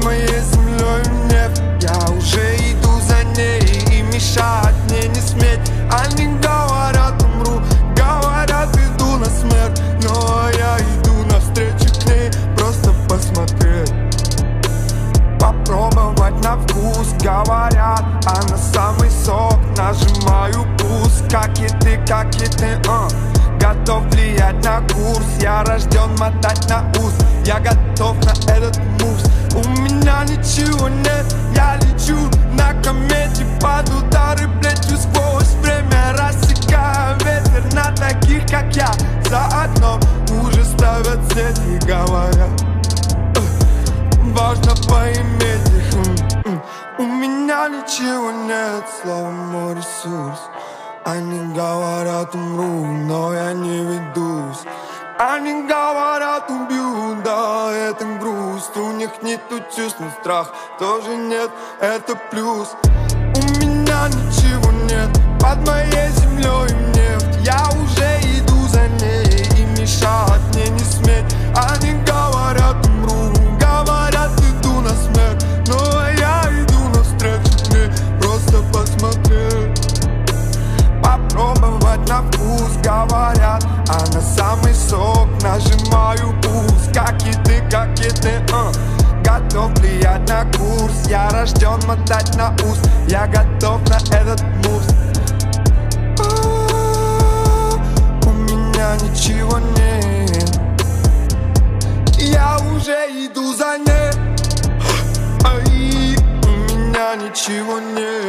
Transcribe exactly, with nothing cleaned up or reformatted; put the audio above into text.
моей землей нефть. Я уже иду за ней, и мешать мне не сметь. Они говорят, умру, говорят, иду на смерть, но я иду навстречу к ней, просто посмотреть, попробовать на вкус. Говорят, она самый сок, нажимаю пуск. Как и ты, как и ты, uh. готов влиять на курс. Я рожден мотать на ус, я готов на этот мувс. У меня ничего нет, я лечу на комете. Под удары плетью сквозь время, рассекая ветер на таких, как я. За окном уже ставят сети, говорят, важно поиметь их. У меня ничего нет, слово мой ресурс. Они говорят, умру, но я не ведусь. Они говорят, убью, да, это грусть. У них нету чувств, но страх тоже нет, это плюс. У меня ничего нет, под моей землей нефть. Я уже иду за ней, и мешать мне не сметь. Они говорят, умру, говорят, иду на смерть, но я иду навстречу к ней, просто посмотреть, попробовать на вкус. Говорят, она самый сок, нажимаю пульс. Как и ты, как и ты, uh. готов влиять на курс. Я рожден мотать на ус, я готов на этот мувс. У меня ничего нет, я уже иду за ней. Ай, у меня ничего нет.